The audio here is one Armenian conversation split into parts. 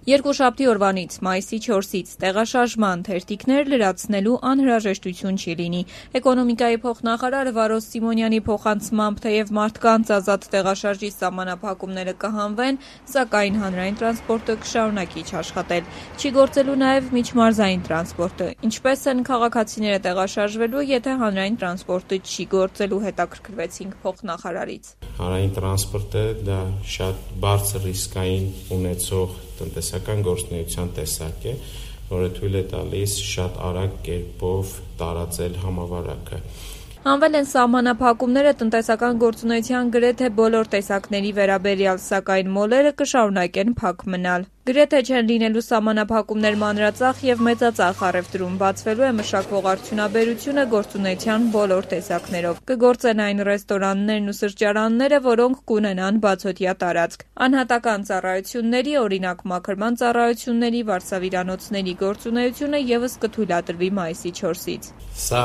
Երկուշաբթի օրվանից մայիսի 4-ից տեղաշարժման թերթիկներ լրացնելու անհրաժեշտություն չի լինի։ Էկոնոմիկայի փոխնախարար Վարոս Սիմոնյանի փոխանցմամբ, թեև մարդկանց ազատ տեղաշարժի սահմանափակումները կհանվեն, սակայն հանրային տրանսպորտը կշարունակի չաշխատել։ Չի գործելու նաև միջմարզային տրանսպորտը։ Ինչպես են քաղաքացիները տեղաշարժվելու, եթե հանրային տրանսպորտը չի գործելու, հետաքրքրվեցինք փոխնախարարից։ Հանրային տրանսպորտը դա շատ բարձր ռիսկային ունեցող տնտեսական գործունեության տեսակ է, որը թույլ է տալիս շատ արագ կերպով տարածել համավարակը։ Հանվել են սահմանափակումները տնտեսական գործունեության գրեթե բոլոր տեսակների վերաբերյալ, սակայն մոլերը կշարունակեն փակ մնալ։ Գրեթե չեն լինելու սահմանափակումներ մանրածախ եւ մեծածախ առևտրում, բացվելու է մշակվող արդյունաբերությունը գործունեության բոլոր տեսակներով։ Կգործեն այն ռեստորաններն ու սրճարանները, որոնք կունենան բացօթյա տարածք։ Անհատական ծառայությունների, օրինակ մաքրման ծառայությունների, վարսավիրանոցների գործունեությունը եւս կթույլատրվի մայիսի 4-ից։ Սա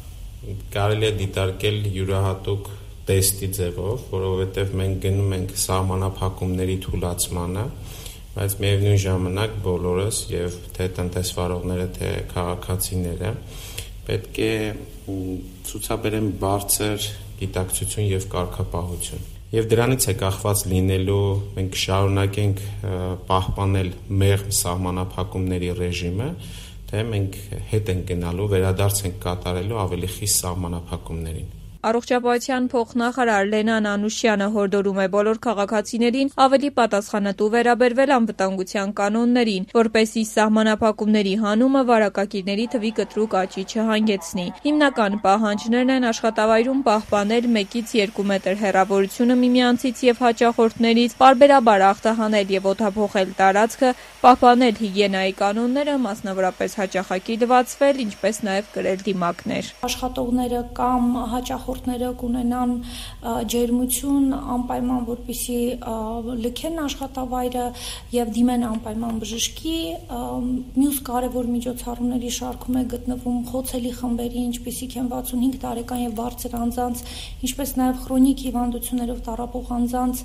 կարելի է դիտարկել յուրահատուկ տեստի ձևով, որովհետև մենք գնում ենք սահմանափակումների թուլացմանը, բայց միևնույն ժամանակ բոլորս եւ թե տնտեսվարողները, թե քաղաքացիները պետք է ցուցաբերեն բարձր գիտակցություն եւ կարգապահություն։ Եվ դրանից է կախված լինելու մենք շարունակենք պահպանել մեղմ սահմանափակումների ռեժիմը, թե մենք հետ ենք գնալու, վերադարձ ենք կատարելու ավելի խիստ սահմանափակումներին։ Առողջապահության փոխնախարար Լենան Անուշյանը հորդորում է բոլոր քաղաքացիներին ավելի պատասխանատու վերաբերվել անվտանգության կանոններին, որպեսզի սահմանափակումների հանումը վարակագիրների թվի կտրուկ աճի չհանգեցնի։ Հիմնական պահանջներն են աշխատավայրում պահպանել 1-ից 2 մետր հեռավորությունը միմյանցից եւ հաճախորդներից, պարբերաբար ախտահանել եւ օդափոխել տարածքը, պահպանել հիգիենայի կանոնները, մասնավորապես հաճախակի լվացվել, ինչպես նաեւ կրել դիմակներ։ Աշխատողները կամ հաճախորդները կունենան ջերմություն անպայման, որպեսզի լքեն աշխատավայրը եւ դիմեն անպայման բժշկի։ Մյուս կարևոր միջոցառումների շարքում է գտնվում խոցելի խմբերի, ինչպիսիք են 65 տարեկան եւ բարձր անձանց, ինչպես նաեւ քրոնիկ հիվանդություններով տառապող անձանց,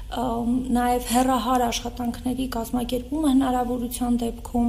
նաեւ հեռահար աշխատանքների կազմակերպումը հնարավորության դեպքում։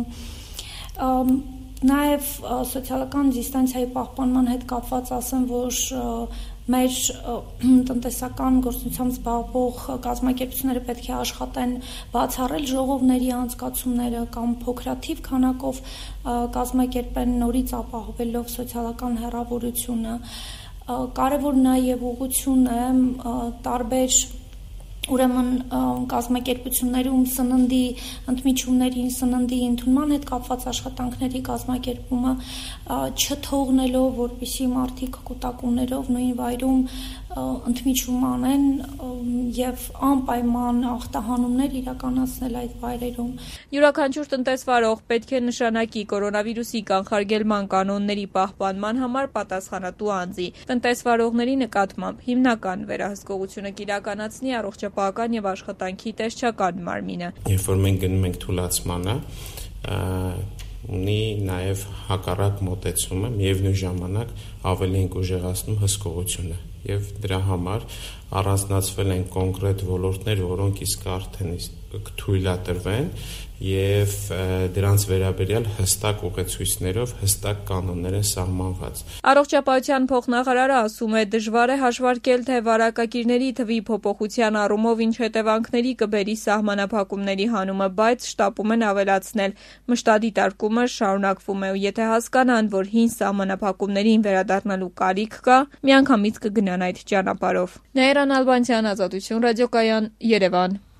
Նաև սոցիալական դիստանցիայի պահպանման հետ կապված ասեմ, որ մեր տնտեսական գործունեությամբ զբաղվող կազմակերպությունները պետք է աշխատեն բացառել ժողովների անցկացումները կամ փոքրաթիվ քանակով կազմակերպեն, նորից ապահովելով սոցիալական հեռավորությունը։ Կարևոր նաև ուղղություն է տարբեր ուրեմն կազմակերպություններում սննդի ընդմիջումներին, սննդի ընդունման հետ կապված աշխատանքների կազմակերպումը չթողնելով, որպեսզի մարդիկ կուտակումներով նույն վայրում ընդմիջում անեն եւ անպայման ախտահանումներ իրականացնել այդ վայրերում։ Յուրաքանչյուր տնտեսվարող պետք է նշանակի կորոնավիրուսի կանխարգելման կանոնների պահպանման համար պատասխանատու անձի։ Տնտեսվարողների նկատմամբ հիմնական վերահսկողությունը կիրականացնի առողջապահական եւ աշխատանքի տեսչական մարմինը։ Երբ որ մենք գնում ենք թուլացմանը, ունի նաև հակառակ մոտեցումը, միևնույն ժամանակ ավելի ենք ուժեղացնում հսկողությունը եւ դրա համար առանձնացվել են կոնկրետ ոլորտներ, որոնք իսկ արդեն կթույլատրվեն եւ դրանց վերաբերյալ հստակ ուղեցույցներով, հստակ կանոններ են սահմանված։ Առողջապահության փոխնախարարը ասում է, դժվար է հաշվարկել, թե վարակագիրների թվի փոփոխության առումով ինչ հետևանքների կբերի սահմանափակումների հանումը, բայց շտապում են ավելացնել։ Մշտադիտարկումը շարունակվում է ու եթե հասկանան, որ հին սահմանափակումներին վերադառնալու կարիք կա, միանգամից կգնան այդ ճանապարհով։ Նաիրա Նալբանդյան, Ազատություն ռադիոկայան, Երևան։